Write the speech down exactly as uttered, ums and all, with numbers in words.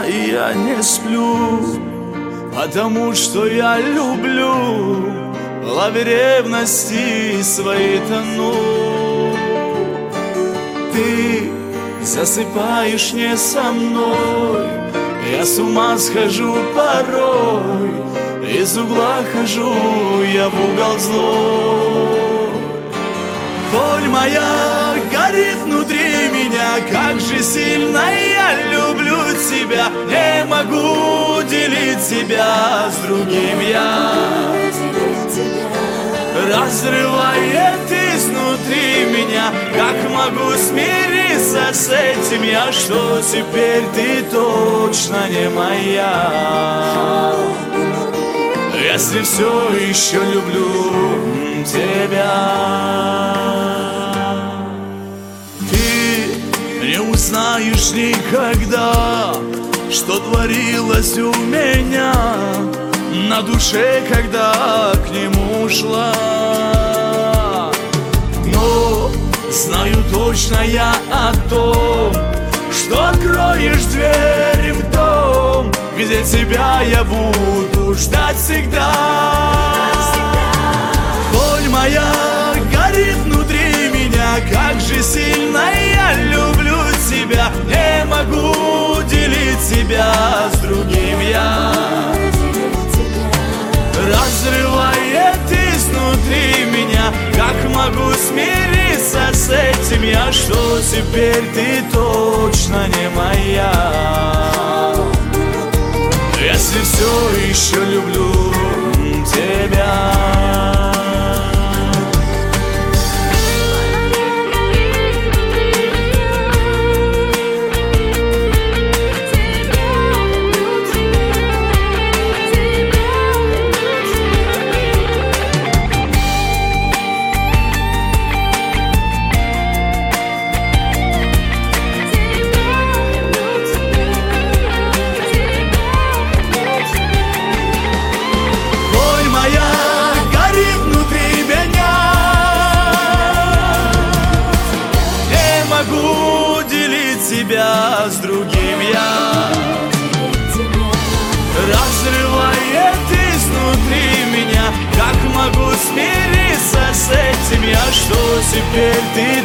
и я не сплю, потому что я люблю, в лаве ревности своей тону. Ты засыпаешь не со мной, я с ума схожу порой, из угла хожу я в угол злой. Боль моя горит внутри меня, как же сильно я люблю тебя. Не могу делить тебя с другим я. Разрывает изнутри меня, как могу смириться с этим я, что теперь ты точно не моя. Если все еще люблю тебя. Ты не узнаешь никогда, что творилось у меня на душе, когда к нему шла. Но знаю точно я о том, что откроешь дверь в дом, где тебя я буду ждать всегда. Боль моя горит внутри меня, как же сильно я люблю тебя. Не могу делить тебя с другим я. Разрывает изнутри меня, как могу смириться с этим я, что теперь ты точно не моя. Если все еще люблю тебя. Тебя с другим я. Разрывает изнутри меня, как могу смириться с этим я, что теперь ты